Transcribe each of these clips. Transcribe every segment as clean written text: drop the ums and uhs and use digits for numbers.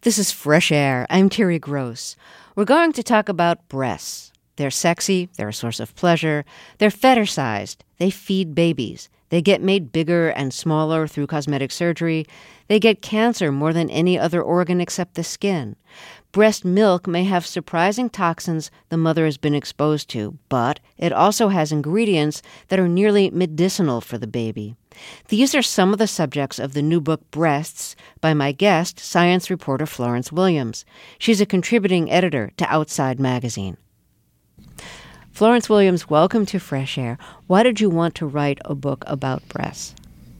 This is Fresh Air. I'm Terry Gross. We're going to talk about breasts. They're sexy. They're a source of pleasure. They're fetishized. They feed babies. They get made bigger and smaller through cosmetic surgery. They get cancer more than any other organ except the skin. Breast milk may have surprising toxins the mother has been exposed to, but it also has ingredients that are nearly medicinal for the baby. These are some of the subjects of the new book, Breasts, by my guest, science reporter Florence Williams. She's a contributing editor to Outside Magazine. Florence Williams, welcome to Fresh Air. Why did you want to write a book about breasts?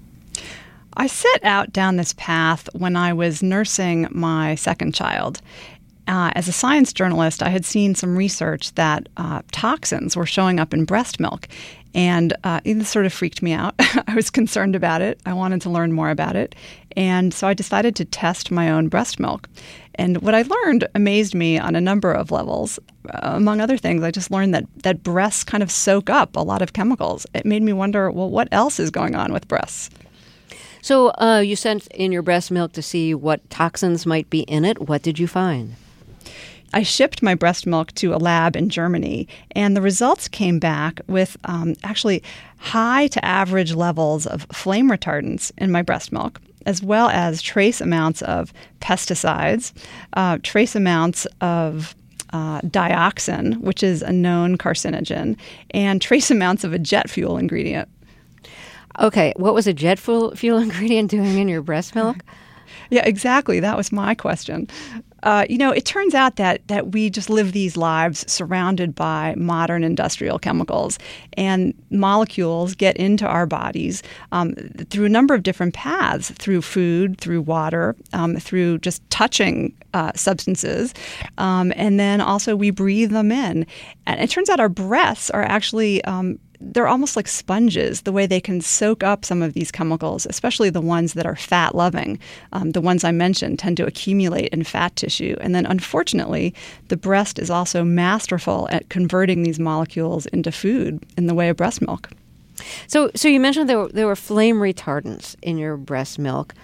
I set out down this path when I was nursing my second child. As a science journalist, I had seen some research that toxins were showing up in breast milk. And it sort of freaked me out. I was concerned about it. I wanted to learn more about it. And so I decided to test my own breast milk. And what I learned amazed me on a number of levels. Among other things, I just learned that breasts kind of soak up a lot of chemicals. It made me wonder, well, what else is going on with breasts? So you sent in your breast milk to see what toxins might be in it. What did you find? I shipped my breast milk to a lab in Germany, and the results came back with actually high to average levels of flame retardants in my breast milk, as well as trace amounts of pesticides, trace amounts of dioxin, which is a known carcinogen, and trace amounts of a jet fuel ingredient. Okay, what was a jet fuel ingredient doing in your breast milk? Yeah, exactly. That was my question. It turns out that we just live these lives surrounded by modern industrial chemicals, and molecules get into our bodies through a number of different paths, through food, through water, through just touching substances, and then also we breathe them in. And it turns out our breaths are actually they're almost like sponges, the way they can soak up some of these chemicals, especially the ones that are fat-loving. The ones I mentioned tend to accumulate in fat tissue. And then, unfortunately, the breast is also masterful at converting these molecules into food in the way of breast milk. So you mentioned there were flame retardants in your breast milk.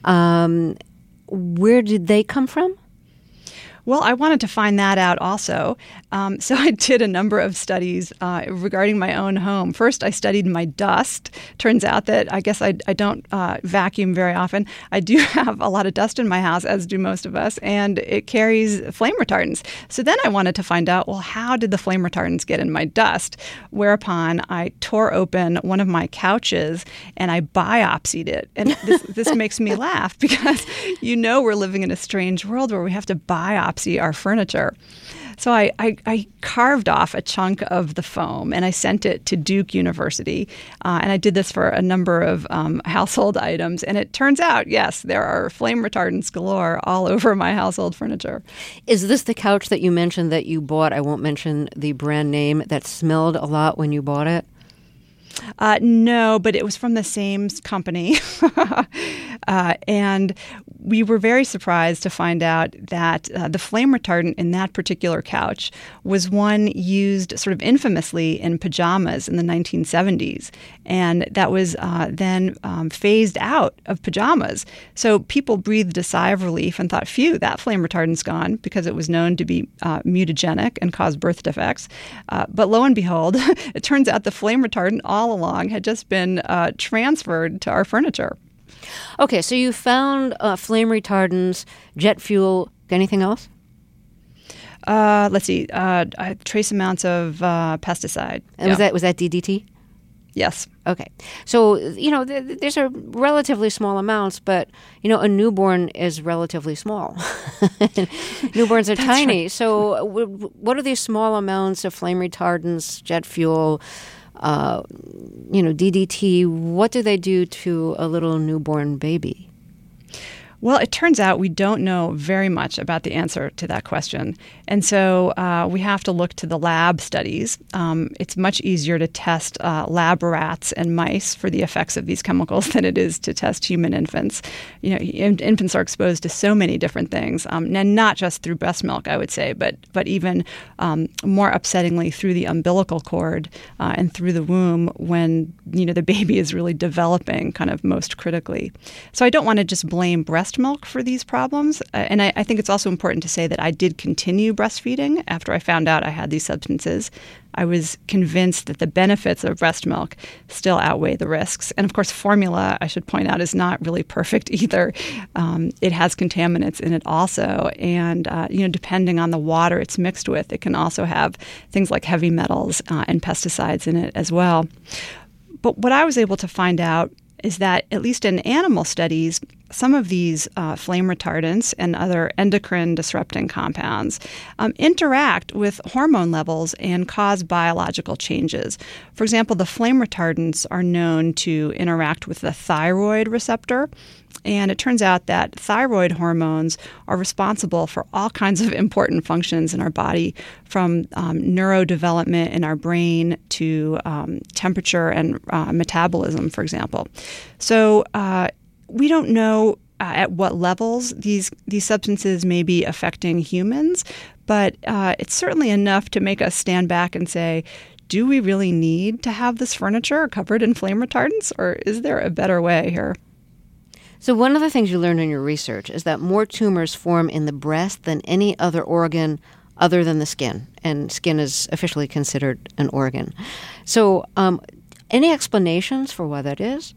Where did they come from? Well, I wanted to find that out also. So I did a number of studies regarding my own home. First, I studied my dust. Turns out that I guess I don't vacuum very often. I do have a lot of dust in my house, as do most of us, and it carries flame retardants. So then I wanted to find out, well, how did the flame retardants get in my dust? Whereupon I tore open one of my couches and I biopsied it. And this makes me laugh because we're living in a strange world where we have to biopsy our furniture. So I carved off a chunk of the foam and I sent it to Duke University. And I did this for a number of household items. And it turns out, yes, there are flame retardants galore all over my household furniture. Is this the couch that you mentioned that you bought? I won't mention the brand name, that smelled a lot when you bought it? No, but it was from the same company. And we were very surprised to find out that the flame retardant in that particular couch was one used sort of infamously in pajamas in the 1970s. And that was then phased out of pajamas. So people breathed a sigh of relief and thought, phew, that flame retardant's gone, because it was known to be mutagenic and cause birth defects. But lo and behold, it turns out the flame retardant all along had just been transferred to our furniture. Okay, so you found flame retardants, jet fuel, anything else? Let's see, trace amounts of pesticide. And was that DDT? Yes. Okay. So, these are relatively small amounts, but, a newborn is relatively small. Newborns are tiny. Right. So what are these small amounts of flame retardants, jet fuel, DDT? What do they do to a little newborn baby? Well, it turns out we don't know very much about the answer to that question. And so we have to look to the lab studies. It's much easier to test lab rats and mice for the effects of these chemicals than it is to test human infants. Infants are exposed to so many different things, and not just through breast milk, I would say, but even more upsettingly through the umbilical cord and through the womb when, the baby is really developing kind of most critically. So I don't want to just blame breast breast milk for these problems. And I think it's also important to say that I did continue breastfeeding after I found out I had these substances. I was convinced that the benefits of breast milk still outweigh the risks. And of course, formula, I should point out, is not really perfect either. It has contaminants in it also. And, depending on the water it's mixed with, it can also have things like heavy metals and pesticides in it as well. But what I was able to find out is that, at least in animal studies, some of these flame retardants and other endocrine disrupting compounds interact with hormone levels and cause biological changes. For example, the flame retardants are known to interact with the thyroid receptor. And it turns out that thyroid hormones are responsible for all kinds of important functions in our body, from neurodevelopment in our brain to temperature and metabolism, for example. So we don't know at what levels these substances may be affecting humans, but it's certainly enough to make us stand back and say, do we really need to have this furniture covered in flame retardants, or is there a better way here? So one of the things you learned in your research is that more tumors form in the breast than any other organ other than the skin, and skin is officially considered an organ. So any explanations for why that is?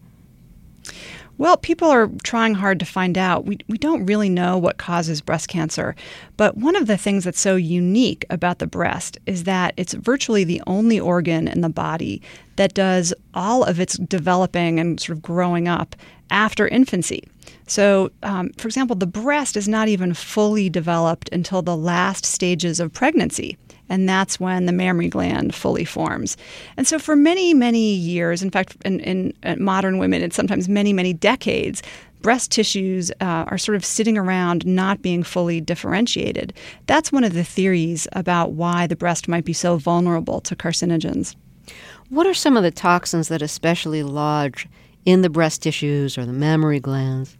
Well, people are trying hard to find out. We don't really know what causes breast cancer, but one of the things that's so unique about the breast is that it's virtually the only organ in the body that does all of its developing and sort of growing up after infancy. So, for example, the breast is not even fully developed until the last stages of pregnancy. And that's when the mammary gland fully forms. And so for many, many years, in fact, in modern women, it's sometimes many, many decades, breast tissues are sort of sitting around not being fully differentiated. That's one of the theories about why the breast might be so vulnerable to carcinogens. What are some of the toxins that especially lodge in the breast tissues or the mammary glands?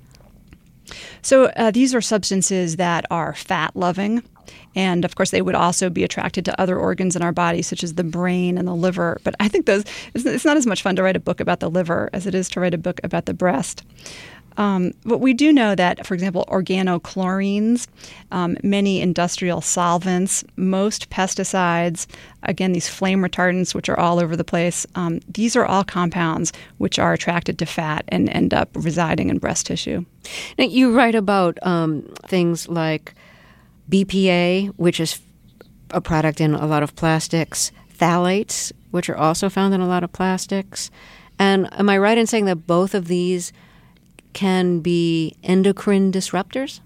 So these are substances that are fat-loving. And of course, they would also be attracted to other organs in our body, such as the brain and the liver. But I think it's not as much fun to write a book about the liver as it is to write a book about the breast. But we do know that, for example, organochlorines, many industrial solvents, most pesticides, again, these flame retardants, which are all over the place, these are all compounds which are attracted to fat and end up residing in breast tissue. Now, you write about things like BPA, which is a product in a lot of plastics, phthalates, which are also found in a lot of plastics. And am I right in saying that both of these can be endocrine disruptors?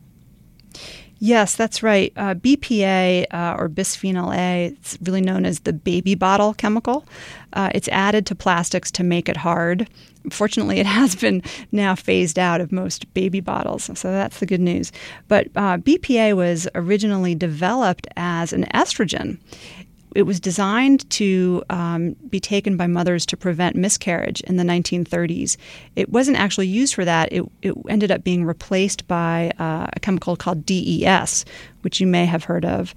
Yes, that's right. BPA or bisphenol A, it's really known as the baby bottle chemical. It's added to plastics to make it hard. Fortunately, it has been now phased out of most baby bottles, so that's the good news. But BPA was originally developed as an estrogen. It was designed to be taken by mothers to prevent miscarriage in the 1930s. It wasn't actually used for that. It ended up being replaced by a chemical called DES, which you may have heard of.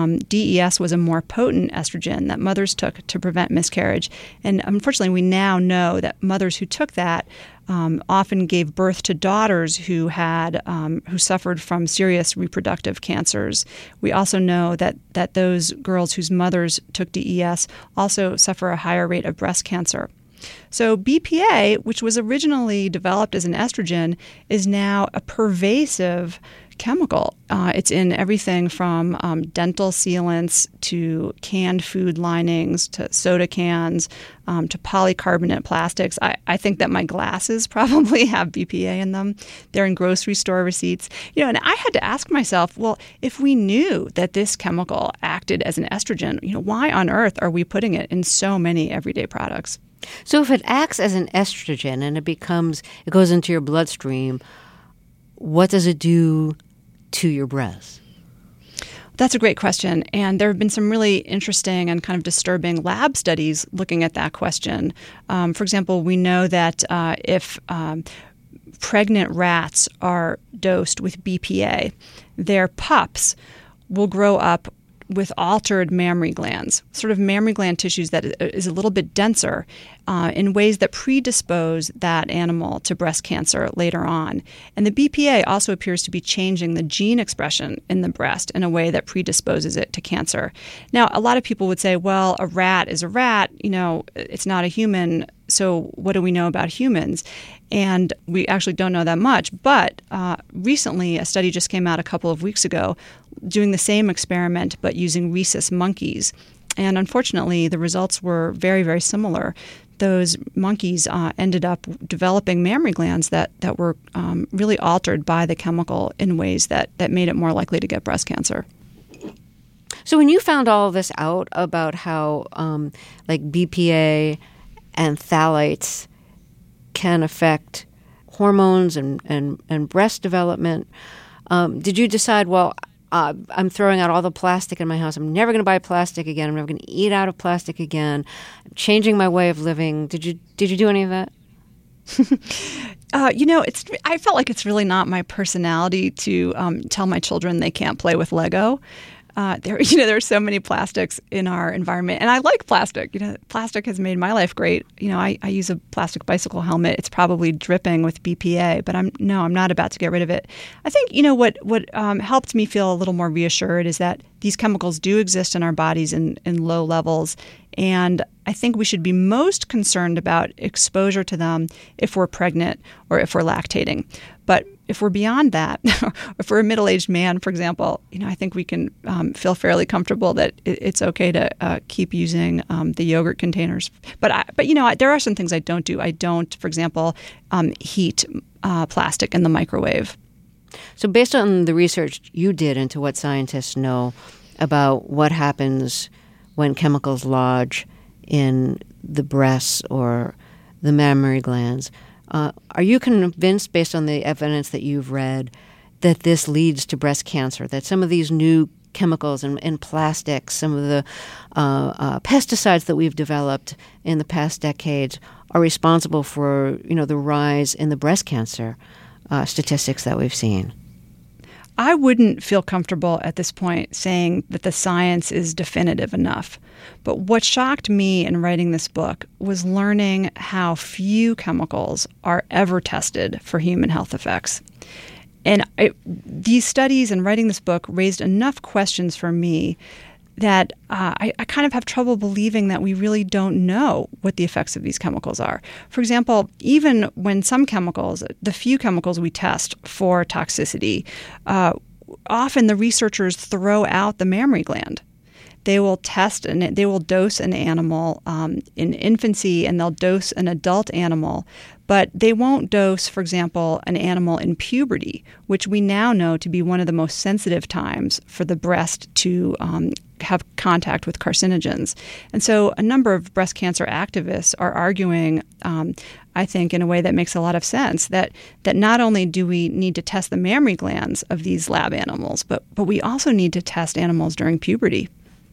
DES was a more potent estrogen that mothers took to prevent miscarriage. And unfortunately, we now know that mothers who took that often gave birth to daughters who suffered from serious reproductive cancers. We also know that those girls whose mothers took DES also suffer a higher rate of breast cancer. So BPA, which was originally developed as an estrogen, is now a pervasive chemical. It's in everything from dental sealants to canned food linings to soda cans to polycarbonate plastics. I think that my glasses probably have BPA in them. They're in grocery store receipts. And I had to ask myself, well, if we knew that this chemical acted as an estrogen, why on earth are we putting it in so many everyday products? So if it acts as an estrogen and it goes into your bloodstream, what does it do to your breasts? That's a great question. And there have been some really interesting and kind of disturbing lab studies looking at that question. For example, we know that if pregnant rats are dosed with BPA, their pups will grow up with altered mammary glands, sort of mammary gland tissues that is a little bit denser in ways that predispose that animal to breast cancer later on. And the BPA also appears to be changing the gene expression in the breast in a way that predisposes it to cancer. Now, a lot of people would say, well, a rat is a rat, it's not a human, so what do we know about humans? And we actually don't know that much. But recently, a study just came out a couple of weeks ago doing the same experiment but using rhesus monkeys. And unfortunately, the results were very, very similar. Those monkeys ended up developing mammary glands that were really altered by the chemical in ways that made it more likely to get breast cancer. So when you found all of this out about how BPA and phthalates can affect hormones and breast development, did you decide, well, I'm throwing out all the plastic in my house. I'm never going to buy plastic again. I'm never going to eat out of plastic again. I'm changing my way of living. Did you do any of that? I felt like it's really not my personality to tell my children they can't play with Lego. There are so many plastics in our environment, and I like plastic. Plastic has made my life great. I use a plastic bicycle helmet. It's probably dripping with BPA, but I'm not about to get rid of it. I think what helped me feel a little more reassured is that these chemicals do exist in our bodies in low levels, and I think we should be most concerned about exposure to them if we're pregnant or if we're lactating. But if we're beyond that, if we're a middle-aged man, for example, I think we can feel fairly comfortable that it's okay to keep using the yogurt containers. But there are some things I don't do. I don't, for example, heat plastic in the microwave. So based on the research you did into what scientists know about what happens when chemicals lodge in the breasts or the mammary glands, are you convinced, based on the evidence that you've read, that this leads to breast cancer, that some of these new chemicals and plastics, some of the pesticides that we've developed in the past decades are responsible for, the rise in the breast cancer statistics that we've seen? I wouldn't feel comfortable at this point saying that the science is definitive enough. But what shocked me in writing this book was learning how few chemicals are ever tested for human health effects. And these studies and writing this book raised enough questions for me that I kind of have trouble believing that we really don't know what the effects of these chemicals are. For example, even when some chemicals, the few chemicals we test for toxicity, often the researchers throw out the mammary gland. They will test and they will dose an animal in infancy, and they'll dose an adult animal, but they won't dose, for example, an animal in puberty, which we now know to be one of the most sensitive times for the breast to have contact with carcinogens. And so a number of breast cancer activists are arguing, I think, in a way that makes a lot of sense, that not only do we need to test the mammary glands of these lab animals, but we also need to test animals during puberty.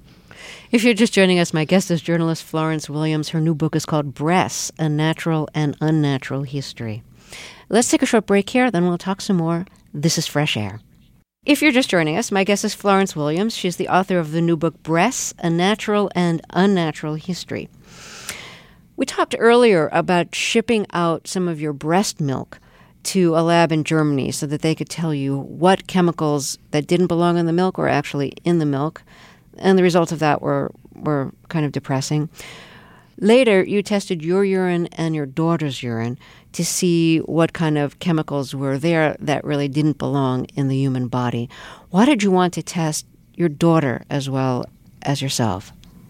If you're just joining us, my guest is journalist Florence Williams. Her new book is called Breasts, A Natural and Unnatural History. Let's take a short break here, then we'll talk some more. This is Fresh Air. If you're just joining us, my guest is Florence Williams. She's the author of the new book, Breasts, A Natural and Unnatural History. We talked earlier about shipping out some of your breast milk to a lab in Germany so that they could tell you what chemicals that didn't belong in the milk were actually in the milk. And the results of that were kind of depressing. Later, you tested your urine and your daughter's urine to see what kind of chemicals were there that really didn't belong in the human body. Why did you want to test your daughter as well as yourself?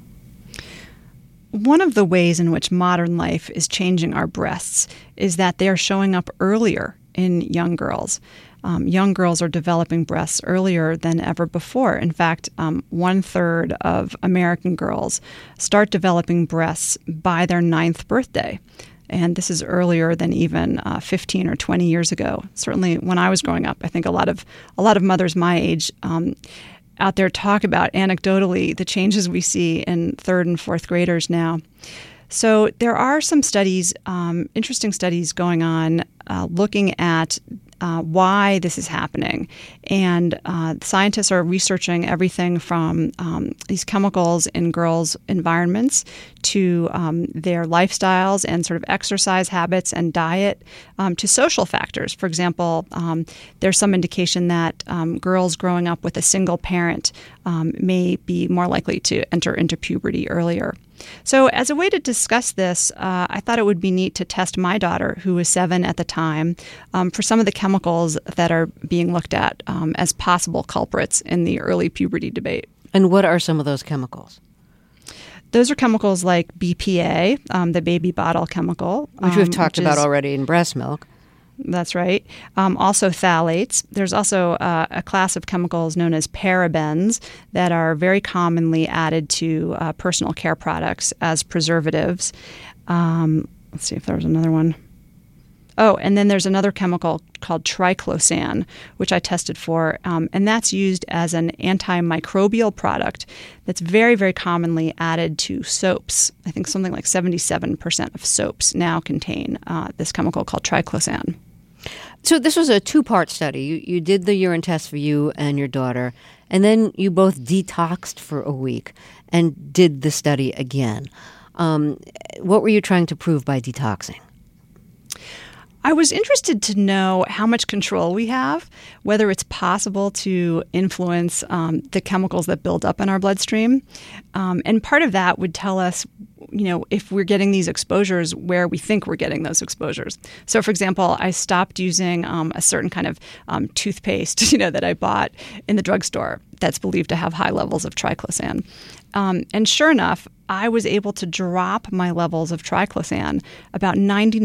One of the ways in which modern life is changing our breasts is that they are showing up earlier in young girls. Young girls are developing breasts earlier than ever before. In fact, 1/3 of American girls start developing breasts by their 9th birthday. And this is earlier than even 15 or 20 years ago. Certainly when I was growing up, I think a lot of mothers my age out there talk about anecdotally the changes we see in 3rd and 4th graders now. So there are some studies, interesting studies going on looking at why this is happening. And scientists are researching everything from these chemicals in girls' environments to their lifestyles and sort of exercise habits and diet to social factors. For example, there's some indication that girls growing up with a single parent may be more likely to enter into puberty earlier. So as a way to discuss this, I thought it would be neat to test my daughter, who was 7 at the time, for some of the chemicals that are being looked at as possible culprits in the early puberty debate. And what are some of those chemicals? Those are chemicals like BPA, the baby bottle chemical. Which we've talked about already in breast milk. That's right. Also phthalates. There's also a class of chemicals known as parabens that are very commonly added to personal care products as preservatives. Let's see if there's another one. Oh, and then there's another chemical called triclosan, which I tested for, and that's used as an antimicrobial product that's very, very commonly added to soaps. I think something like 77% of soaps now contain this chemical called triclosan. So this was a 2-part study. You did the urine test for you and your daughter, and then you both detoxed for a week and did the study again. What were you trying to prove by detoxing? I was interested to know how much control we have, whether it's possible to influence the chemicals that build up in our bloodstream. And part of that would tell us, if we're getting these exposures, where we think we're getting those exposures. So, for example, I stopped using a certain kind of toothpaste, that I bought in the drugstore that's believed to have high levels of triclosan. And sure enough, I was able to drop my levels of triclosan about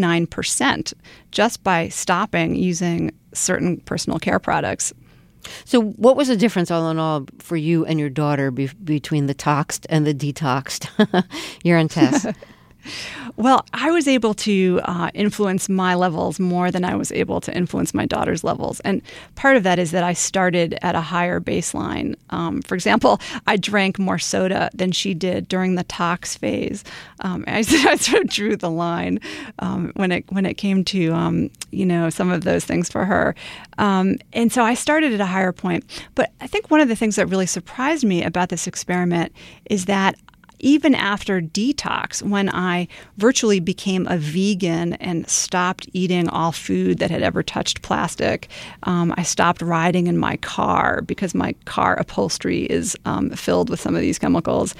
99% just by stopping using certain personal care products. So what was the difference, all in all, for you and your daughter between the toxed and the detoxed urine test? Well, I was able to influence my levels more than I was able to influence my daughter's levels. And part of that is that I started at a higher baseline. For example, I drank more soda than she did during the tox phase. I sort of drew the line when it came to some of those things for her. And so I started at a higher point. But I think one of the things that really surprised me about this experiment is that even after detox, when I virtually became a vegan and stopped eating all food that had ever touched plastic, I stopped riding in my car because my car upholstery is filled with some of these chemicals.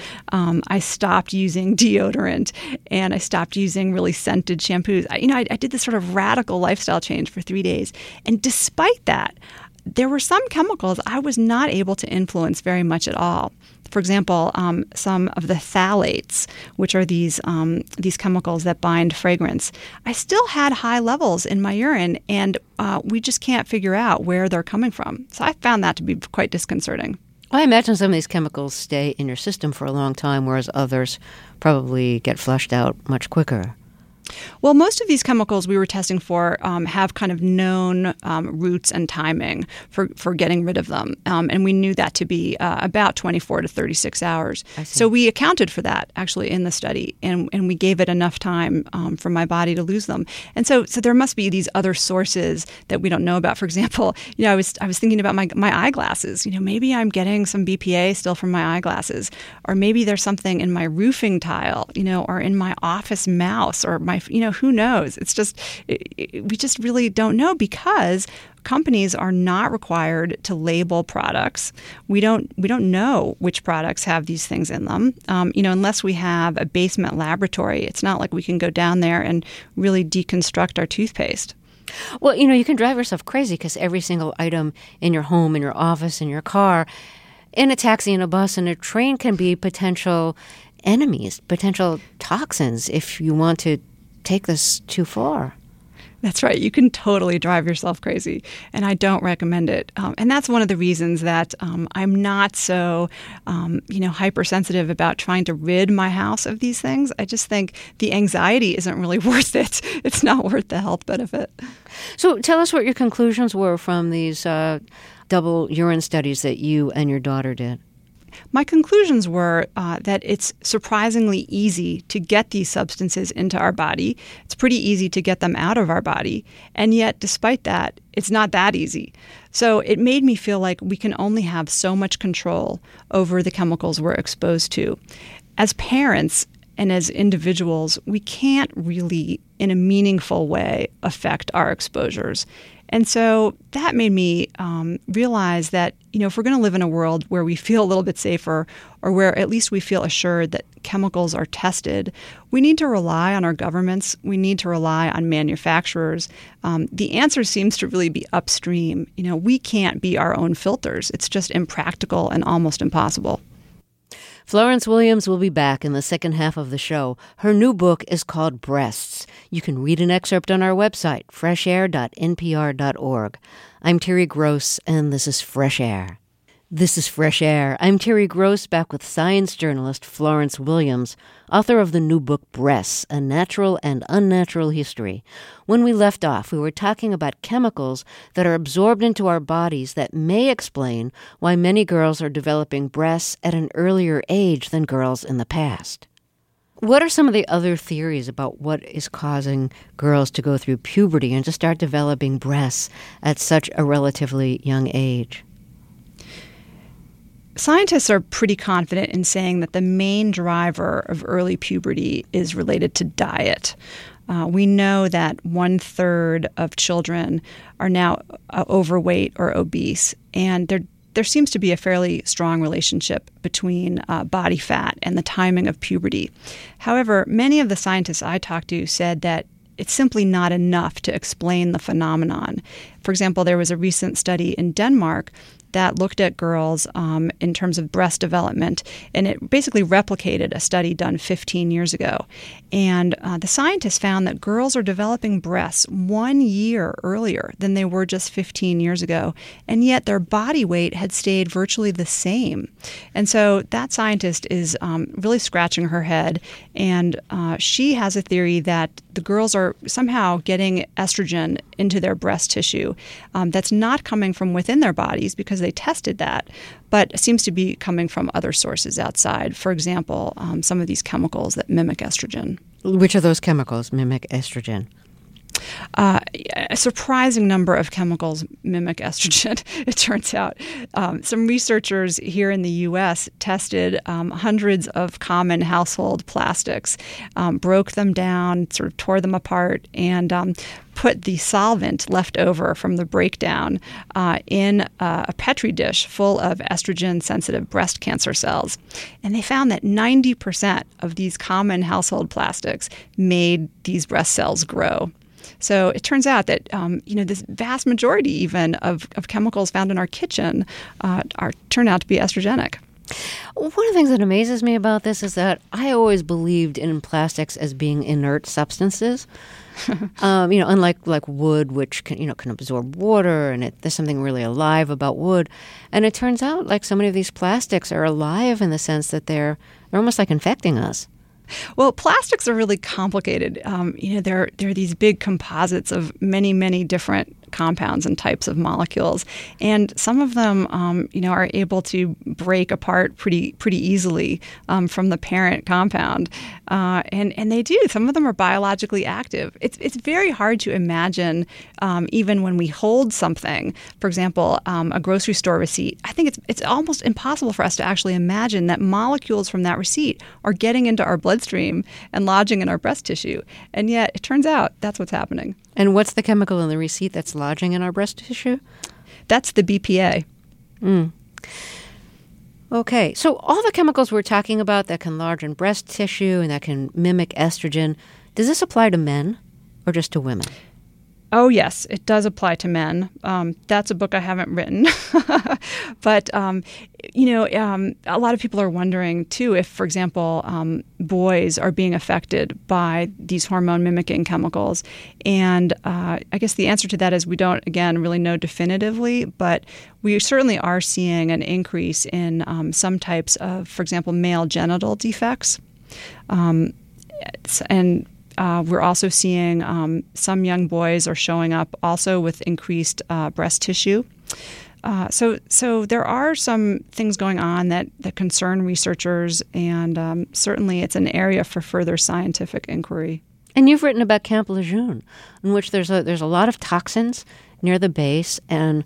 I stopped using deodorant and I stopped using really scented shampoos. I did this sort of radical lifestyle change for 3 days. And despite that, there were some chemicals I was not able to influence very much at all. For example, some of the phthalates, which are these chemicals that bind fragrance, I still had high levels in my urine, and we just can't figure out where they're coming from. So I found that to be quite disconcerting. I imagine some of these chemicals stay in your system for a long time, whereas others probably get flushed out much quicker. Well, most of these chemicals we were testing for have kind of known routes and timing for getting rid of them. And we knew that to be about 24 to 36 hours. So we accounted for that actually in the study, and we gave it enough time for my body to lose them. And so there must be these other sources that we don't know about. For example, I was thinking about my eyeglasses. Maybe I'm getting some BPA still from my eyeglasses, or maybe there's something in my roofing tile, or in my office mouse, or my who knows? It's just, we just really don't know because companies are not required to label products. We don't know which products have these things in them. Unless we have a basement laboratory, it's not like we can go down there and really deconstruct our toothpaste. Well, you can drive yourself crazy because every single item in your home, in your office, in your car, in a taxi, in a bus, in a train can be potential enemies, potential toxins if you want to take this too far. That's right. You can totally drive yourself crazy, and I don't recommend it. And that's one of the reasons that I'm not so, hypersensitive about trying to rid my house of these things. I just think the anxiety isn't really worth it. It's not worth the health benefit. So tell us what your conclusions were from these double urine studies that you and your daughter did. my conclusions were that it's surprisingly easy to get these substances into our body. It's pretty easy to get them out of our body. And yet, despite that, it's not that easy. So it made me feel like we can only have so much control over the chemicals we're exposed to. As parents and as individuals, we can't really, in a meaningful way, affect our exposures. And so that made me realize that, if we're going to live in a world where we feel a little bit safer, or where at least we feel assured that chemicals are tested, we need to rely on our governments. We need to rely on manufacturers. The answer seems to really be upstream. We can't be our own filters. It's just impractical and almost impossible. Florence Williams will be back in the second half of the show. Her new book is called Breasts. You can read an excerpt on our website, freshair.npr.org. I'm Terry Gross, and this is Fresh Air. This is Fresh Air. I'm Terry Gross, back with science journalist Florence Williams, author of the new book Breasts, A Natural and Unnatural History. When we left off, we were talking about chemicals that are absorbed into our bodies that may explain why many girls are developing breasts at an earlier age than girls in the past. What are some of the other theories about what is causing girls to go through puberty and to start developing breasts at such a relatively young age? Scientists are pretty confident in saying that the main driver of early puberty is related to diet. We know that 1/3 of children are now overweight or obese, and there seems to be a fairly strong relationship between body fat and the timing of puberty. However, many of the scientists I talked to said that it's simply not enough to explain the phenomenon. For example, there was a recent study in Denmark that looked at girls in terms of breast development, and it basically replicated a study done 15 years ago. And the scientists found that girls are developing breasts 1 year earlier than they were just 15 years ago, and yet their body weight had stayed virtually the same. And so that scientist is really scratching her head, and she has a theory that the girls are somehow getting estrogen into their breast tissue that's not coming from within their bodies because they tested that, but seems to be coming from other sources outside. For example, some of these chemicals that mimic estrogen. Which of those chemicals mimic estrogen? A surprising number of chemicals mimic estrogen, it turns out. Some researchers here in the U.S. tested hundreds of common household plastics, broke them down, sort of tore them apart, and put the solvent left over from the breakdown in a Petri dish full of estrogen-sensitive breast cancer cells. And they found that 90% of these common household plastics made these breast cells grow. So it turns out that this vast majority even of chemicals found in our kitchen turn out to be estrogenic. One of the things that amazes me about this is that I always believed in plastics as being inert substances. Unlike wood, which can absorb water, and there's something really alive about wood. And it turns out like so many of these plastics are alive in the sense that they're almost like infecting us. Well, plastics are really complicated. They're these big composites of many, many different compounds and types of molecules, and some of them, are able to break apart pretty easily from the parent compound, and they do. Some of them are biologically active. It's very hard to imagine, even when we hold something. For example, a grocery store receipt. I think it's almost impossible for us to actually imagine that molecules from that receipt are getting into our bloodstream and lodging in our breast tissue, and yet it turns out that's what's happening. And what's the chemical in the receipt that's lodging in our breast tissue? That's the BPA. Okay, so all the chemicals we're talking about that can lodge in breast tissue and that can mimic estrogen, does this apply to men or just to women? Oh, yes, it does apply to men. That's a book I haven't written. But, a lot of people are wondering, too, if, for example, boys are being affected by these hormone-mimicking chemicals. And I guess the answer to that is we don't, again, really know definitively, but we certainly are seeing an increase in some types of, for example, male genital defects. We're also seeing some young boys are showing up also with increased breast tissue. So there are some things going on that concern researchers, and certainly it's an area for further scientific inquiry. And you've written about Camp Lejeune, in which there's a lot of toxins near the base and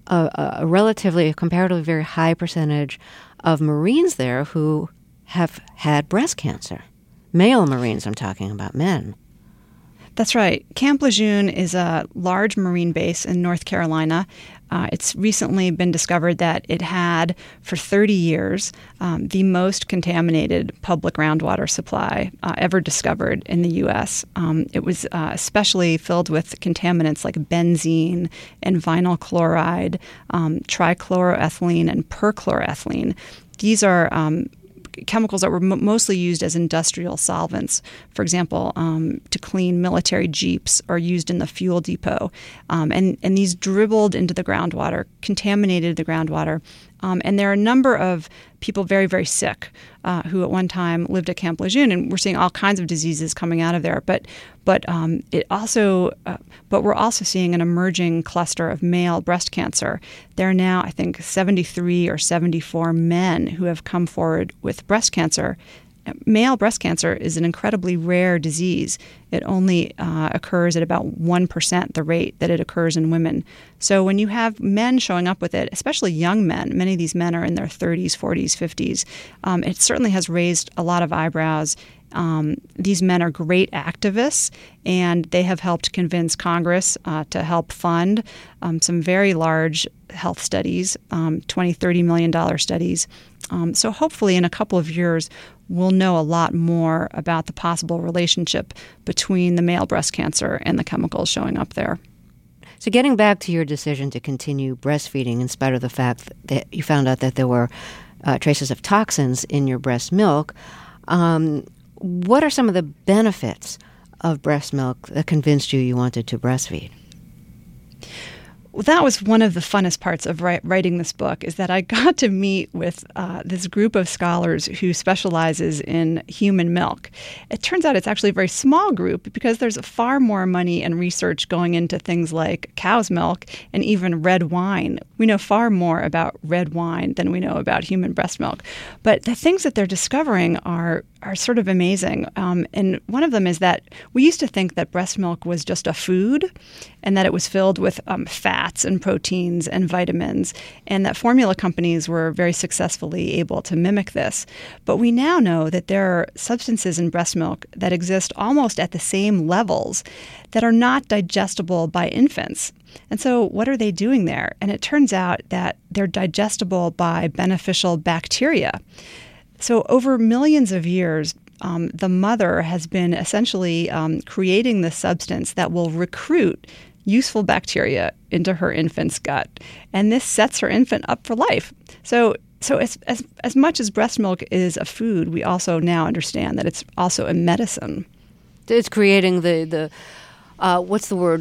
a comparatively very high percentage of Marines there who have had breast cancer. Male Marines, I'm talking about, men. That's right. Camp Lejeune is a large Marine base in North Carolina. It's recently been discovered that it had, for 30 years, the most contaminated public groundwater supply ever discovered in the U.S. It was especially filled with contaminants like benzene and vinyl chloride, trichloroethylene, and perchloroethylene. These are chemicals that were mostly used as industrial solvents, for example, to clean military jeeps or used in the fuel depot. And these dribbled into the groundwater, contaminated the groundwater. And there are a number of people very, very sick who at one time lived at Camp Lejeune, and we're seeing all kinds of diseases coming out of there. But we're also seeing an emerging cluster of male breast cancer. There are now, I think, 73 or 74 men who have come forward with breast cancer. Male breast cancer is an incredibly rare disease. It only occurs at about 1% the rate that it occurs in women. So when you have men showing up with it, especially young men, many of these men are in their 30s, 40s, 50s, it certainly has raised a lot of eyebrows. These men are great activists, and they have helped convince Congress to help fund some very large health studies, $20, $30 million studies. So hopefully in a couple of years, we'll know a lot more about the possible relationship between the male breast cancer and the chemicals showing up there. So getting back to your decision to continue breastfeeding in spite of the fact that you found out that there were traces of toxins in your breast milk, what are some of the benefits of breast milk that convinced you wanted to breastfeed? Well, that was one of the funnest parts of writing this book, is that I got to meet with this group of scholars who specializes in human milk. It turns out it's actually a very small group because there's far more money and research going into things like cow's milk and even red wine. We know far more about red wine than we know about human breast milk. But the things that they're discovering are sort of amazing. And one of them is that we used to think that breast milk was just a food and that it was filled with fats and proteins and vitamins, and that formula companies were very successfully able to mimic this. But we now know that there are substances in breast milk that exist almost at the same levels that are not digestible by infants. And so what are they doing there? And it turns out that they're digestible by beneficial bacteria. So over millions of years, the mother has been essentially creating this substance that will recruit useful bacteria into her infant's gut. And this sets her infant up for life. So as much as breast milk is a food, we also now understand that it's also a medicine. It's creating the what's the word?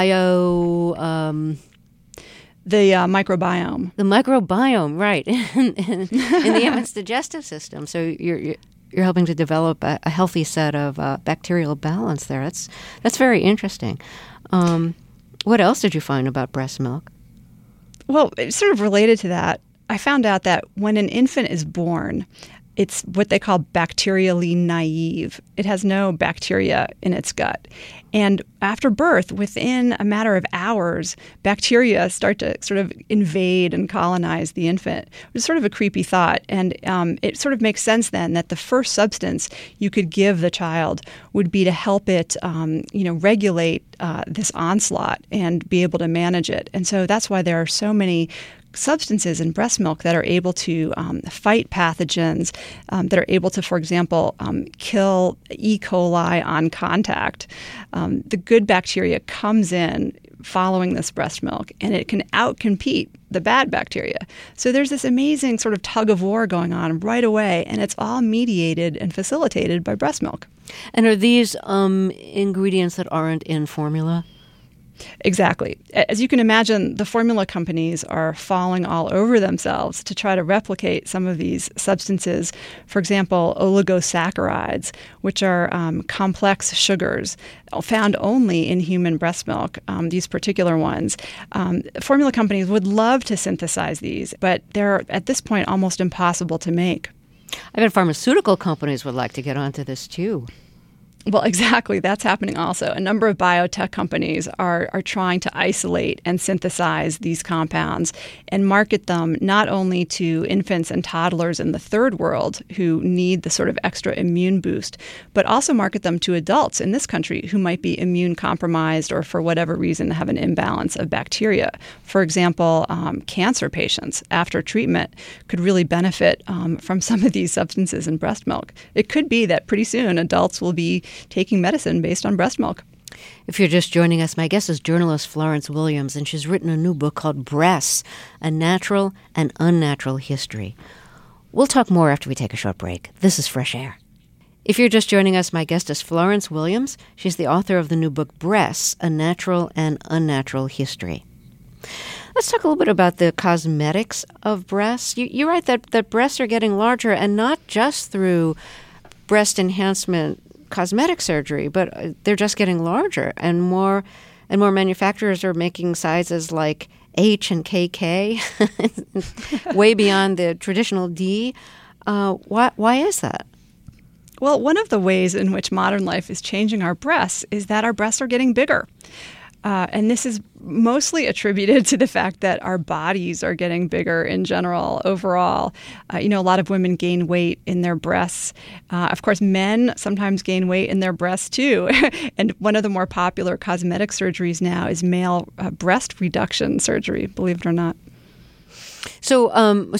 The microbiome. The microbiome, right, in the infant's digestive system. So you're helping to develop a healthy set of bacterial balance there. That's very interesting. What else did you find about breast milk? Well, it's sort of related to that. I found out that when an infant is born, it's what they call bacterially naive. It has no bacteria in its gut. And after birth, within a matter of hours, bacteria start to sort of invade and colonize the infant. It's sort of a creepy thought. And it sort of makes sense then that the first substance you could give the child would be to help it, regulate this onslaught and be able to manage it. And so that's why there are so many substances in breast milk that are able to fight pathogens, that are able to, for example, kill E. coli on contact. The good bacteria comes in following this breast milk, and it can outcompete the bad bacteria. So there's this amazing sort of tug of war going on right away, and it's all mediated and facilitated by breast milk. And are these ingredients that aren't in formula? Exactly. As you can imagine, the formula companies are falling all over themselves to try to replicate some of these substances. For example, oligosaccharides, which are complex sugars found only in human breast milk, these particular ones. Formula companies would love to synthesize these, but they're, at this point, almost impossible to make. I bet pharmaceutical companies would like to get onto this too. Well, exactly. That's happening also. A number of biotech companies are trying to isolate and synthesize these compounds and market them not only to infants and toddlers in the third world who need the sort of extra immune boost, but also market them to adults in this country who might be immune compromised or for whatever reason have an imbalance of bacteria. For example, cancer patients after treatment could really benefit from some of these substances in breast milk. It could be that pretty soon adults will be taking medicine based on breast milk. If you're just joining us, my guest is journalist Florence Williams, and she's written a new book called Breasts, A Natural and Unnatural History. We'll talk more after we take a short break. This is Fresh Air. If you're just joining us, my guest is Florence Williams. She's the author of the new book Breasts, A Natural and Unnatural History. Let's talk a little bit about the cosmetics of breasts. You're right that breasts are getting larger, and not just through breast enhancement cosmetic surgery, but they're just getting larger, and more manufacturers are making sizes like H and KK, way beyond the traditional D. Why is that? Well, one of the ways in which modern life is changing our breasts is that our breasts are getting bigger. And this is mostly attributed to the fact that our bodies are getting bigger in general, overall. A lot of women gain weight in their breasts. Of course, men sometimes gain weight in their breasts, too. And one of the more popular cosmetic surgeries now is male breast reduction surgery, believe it or not. So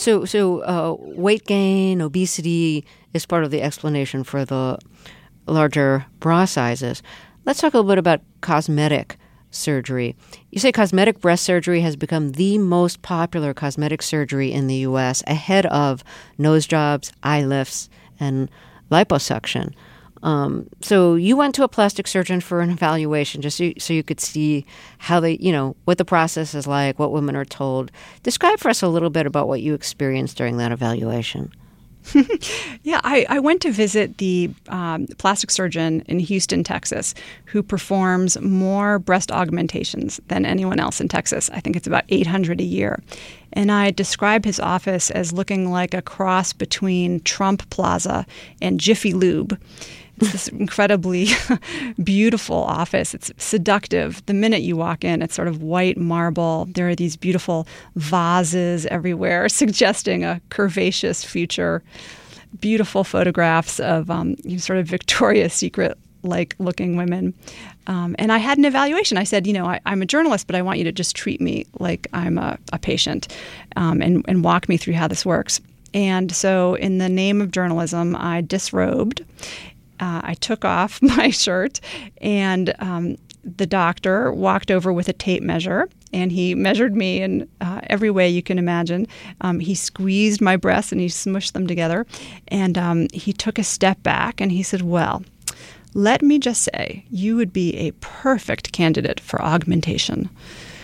weight gain, obesity is part of the explanation for the larger bra sizes. Let's talk a little bit about cosmetic surgery. You say cosmetic breast surgery has become the most popular cosmetic surgery in the U.S., ahead of nose jobs, eye lifts, and liposuction. So you went to a plastic surgeon for an evaluation, just so you could see how they, what the process is like, what women are told. Describe for us a little bit about what you experienced during that evaluation. Yeah, I went to visit the plastic surgeon in Houston, Texas, who performs more breast augmentations than anyone else in Texas. I think it's about 800 a year. And I describe his office as looking like a cross between Trump Plaza and Jiffy Lube. It's this incredibly beautiful office. It's seductive. The minute you walk in, it's sort of white marble. There are these beautiful vases everywhere, suggesting a curvaceous future. Beautiful photographs of sort of Victoria's Secret-like looking women. And I had an evaluation. I said, I'm a journalist, but I want you to just treat me like I'm a patient and walk me through how this works. And so in the name of journalism, I disrobed. I took off my shirt, and the doctor walked over with a tape measure, and he measured me in every way you can imagine. He squeezed my breasts, and he smushed them together, and he took a step back, and he said, well, let me just say, you would be a perfect candidate for augmentation.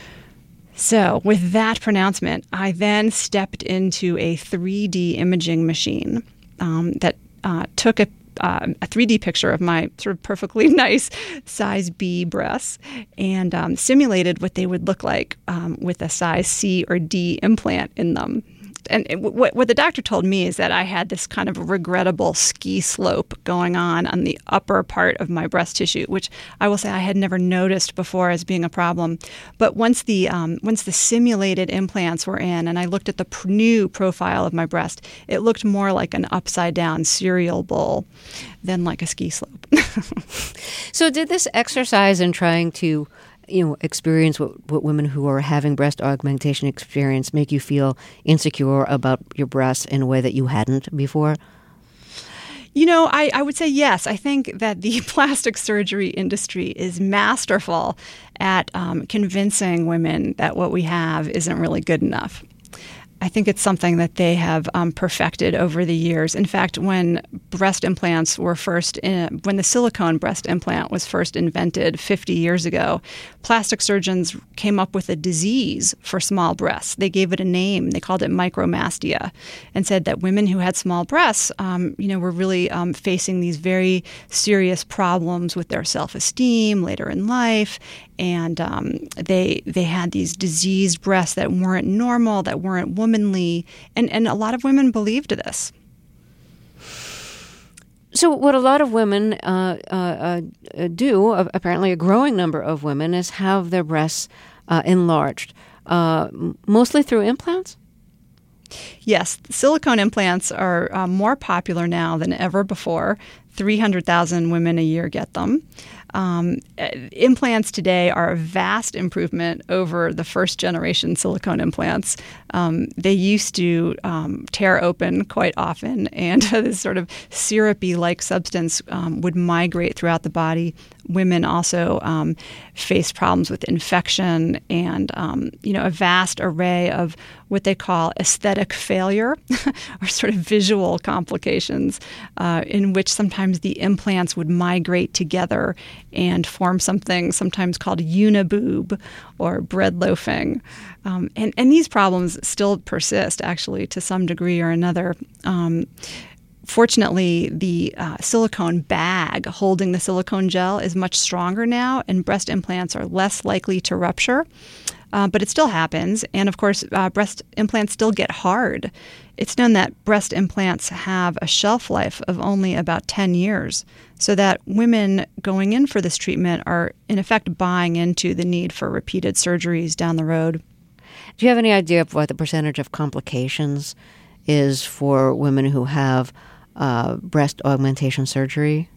So with that pronouncement, I then stepped into a 3D imaging machine that took a 3D picture of my sort of perfectly nice size B breasts and simulated what they would look like with a size C or D implant in them. And what the doctor told me is that I had this kind of regrettable ski slope going on the upper part of my breast tissue, which I will say I had never noticed before as being a problem. But once the simulated implants were in and I looked at the new profile of my breast, it looked more like an upside-down cereal bowl than like a ski slope. So did this exercise in trying to experience what women who are having breast augmentation experience make you feel insecure about your breasts in a way that you hadn't before? I would say yes. I think that the plastic surgery industry is masterful at convincing women that what we have isn't really good enough. I think it's something that they have perfected over the years. In fact, when breast implants were when the silicone breast implant was first invented 50 years ago, plastic surgeons came up with a disease for small breasts. They gave it a name. They called it micromastia, and said that women who had small breasts, were really facing these very serious problems with their self-esteem later in life. And they had these diseased breasts that weren't normal, that weren't womanly, and a lot of women believed this. So what a lot of women do, apparently a growing number of women, is have their breasts enlarged, mostly through implants? Yes, silicone implants are more popular now than ever before. 300,000 women a year get them. Implants today are a vast improvement over the first generation silicone implants. They used to tear open quite often, and this sort of syrupy-like substance would migrate throughout the body. Women also faced problems with infection and a vast array of what they call aesthetic failure or sort of visual complications in which sometimes the implants would migrate together and form something sometimes called uniboob or bread loafing. And these problems still persist, actually, to some degree or another. Fortunately, the silicone bag holding the silicone gel is much stronger now, and breast implants are less likely to rupture. But it still happens. And of course, breast implants still get hard. It's known that breast implants have a shelf life of only about 10 years, so that women going in for this treatment are, in effect, buying into the need for repeated surgeries down the road. Do you have any idea of what the percentage of complications is for women who have breast augmentation surgery?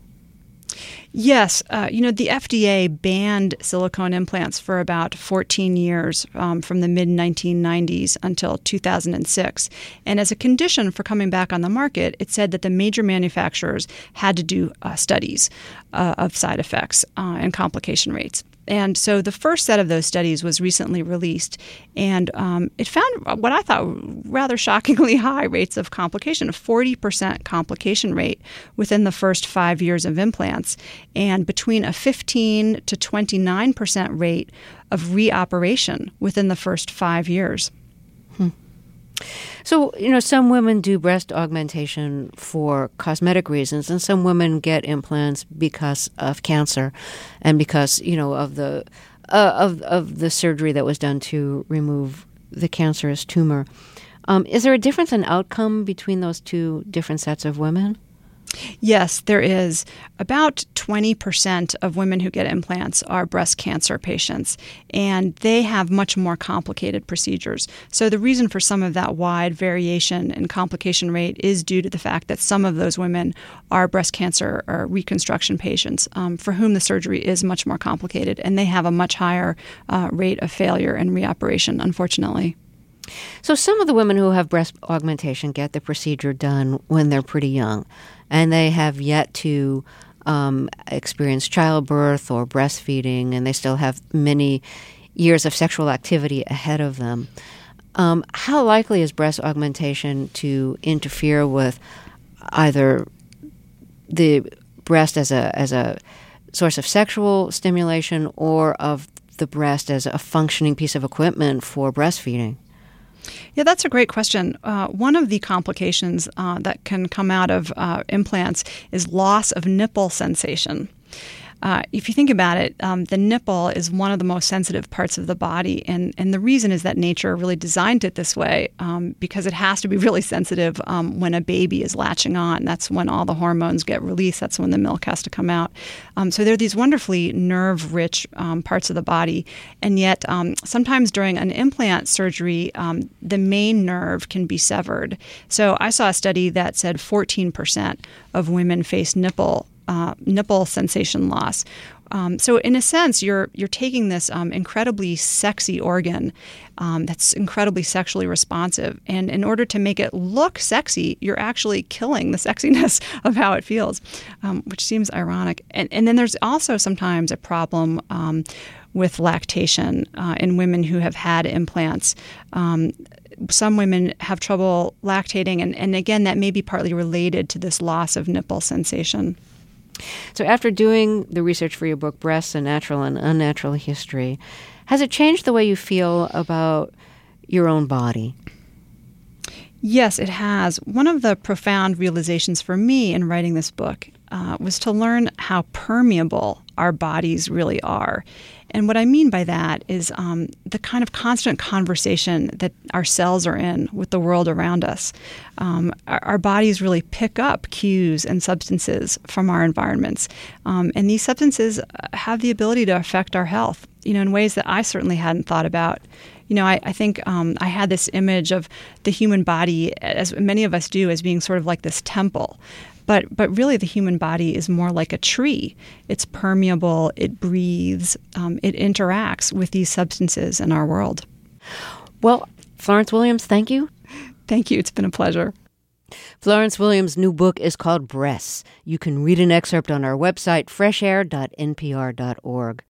Yes. The FDA banned silicone implants for about 14 years from the mid-1990s until 2006. And as a condition for coming back on the market, it said that the major manufacturers had to do studies of side effects and complication rates. And so the first set of those studies was recently released, and it found what I thought rather shockingly high rates of complication, a 40% complication rate within the first 5 years of implants, and between a 15 to 29% rate of reoperation within the first 5 years. So, some women do breast augmentation for cosmetic reasons, and some women get implants because of cancer and because, of the surgery that was done to remove the cancerous tumor. Is there a difference in outcome between those two different sets of women? Yes, there is. About 20% of women who get implants are breast cancer patients, and they have much more complicated procedures. So the reason for some of that wide variation in complication rate is due to the fact that some of those women are breast cancer or reconstruction patients for whom the surgery is much more complicated, and they have a much higher rate of failure and reoperation, unfortunately. So some of the women who have breast augmentation get the procedure done when they're pretty young, and they have yet to experience childbirth or breastfeeding, and they still have many years of sexual activity ahead of them. How likely is breast augmentation to interfere with either the breast as a source of sexual stimulation or of the breast as a functioning piece of equipment for breastfeeding? Yeah, that's a great question. One of the complications that can come out of implants is loss of nipple sensation. If you think about it, the nipple is one of the most sensitive parts of the body, and the reason is that nature really designed it this way because it has to be really sensitive when a baby is latching on. That's when all the hormones get released. That's when the milk has to come out. So there are these wonderfully nerve-rich parts of the body, and yet sometimes during an implant surgery, the main nerve can be severed. So I saw a study that said 14% of women face nipple sensation loss. So in a sense, you're taking this incredibly sexy organ that's incredibly sexually responsive, and in order to make it look sexy, you're actually killing the sexiness of how it feels, which seems ironic. And then there's also sometimes a problem with lactation in women who have had implants. some women have trouble lactating, and again, that may be partly related to this loss of nipple sensation. So after doing the research for your book, Breasts, A Natural and Unnatural History, has it changed the way you feel about your own body? Yes, it has. One of the profound realizations for me in writing this book was to learn how permeable our bodies really are. And what I mean by that is the kind of constant conversation that our cells are in with the world around us. Our bodies really pick up cues and substances from our environments. And these substances have the ability to affect our health, in ways that I certainly hadn't thought about. I think I had this image of the human body, as many of us do, as being sort of like this temple. But really the human body is more like a tree. It's permeable, it breathes, it interacts with these substances in our world. Well, Florence Williams, thank you. Thank you. It's been a pleasure. Florence Williams' new book is called Breasts. You can read an excerpt on our website, freshair.npr.org.